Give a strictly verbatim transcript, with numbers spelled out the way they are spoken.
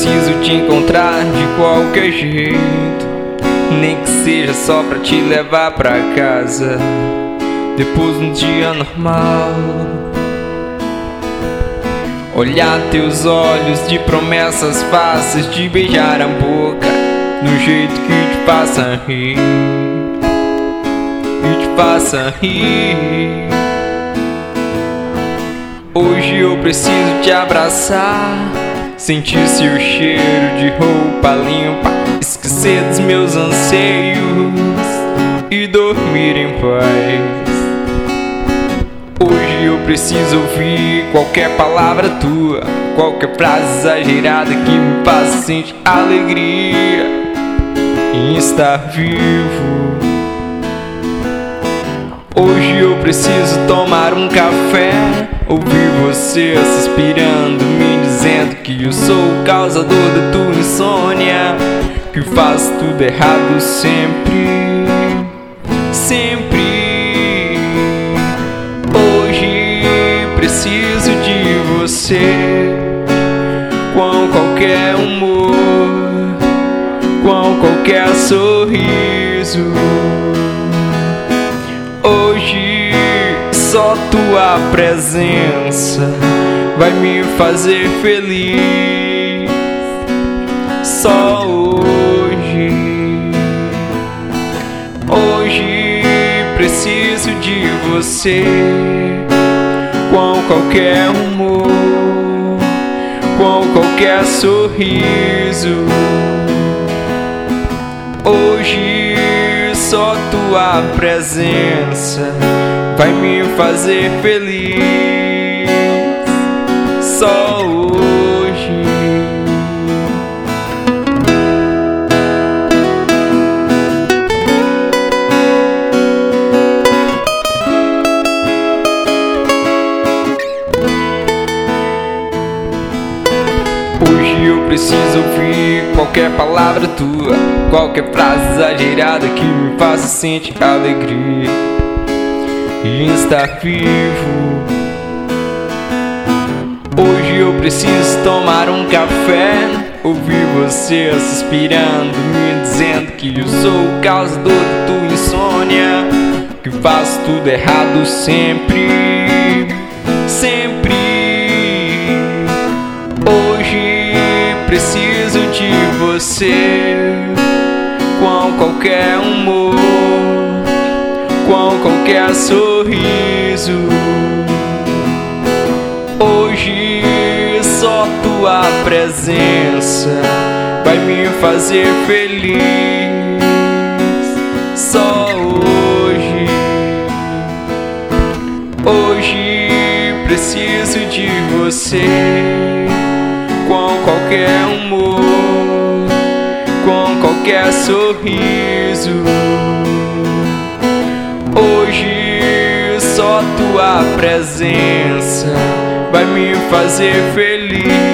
preciso te encontrar de qualquer jeito, nem que seja só pra te levar pra casa depois de um dia normal. Olhar teus olhos de promessas fáceis, de beijar a boca no jeito que te faça rir, que te faça rir. Hoje eu preciso te abraçar, sentir seu cheiro de roupa limpa, esquecer dos meus anseios e dormir em paz. Hoje eu preciso ouvir qualquer palavra tua, qualquer frase exagerada que me faça sentir alegria em estar vivo. Hoje eu preciso tomar um café, ouvir você suspirando, me dizendo que eu sou o causador da tua insônia, que faço tudo errado sempre, sempre. Hoje preciso de você, com qualquer humor, com qualquer sorriso. Hoje só tua presença vai me fazer feliz. Só hoje, hoje preciso de você, com qualquer humor, com qualquer sorriso. Hoje só tua presença vai me fazer feliz. Só hoje. Hoje eu preciso ouvir qualquer palavra tua, qualquer frase exagerada que me faça sentir alegria e estar vivo. Hoje eu preciso tomar um café, ouvir você suspirando, me dizendo que eu sou o causador da tua insônia, que faço tudo errado sempre, sempre. Hoje preciso de você, com qualquer humor, com qualquer sorriso. Hoje só tua presença vai me fazer feliz. Só hoje, hoje preciso de você, com qualquer humor, com qualquer sorriso. Hoje só tua presença vai me fazer feliz.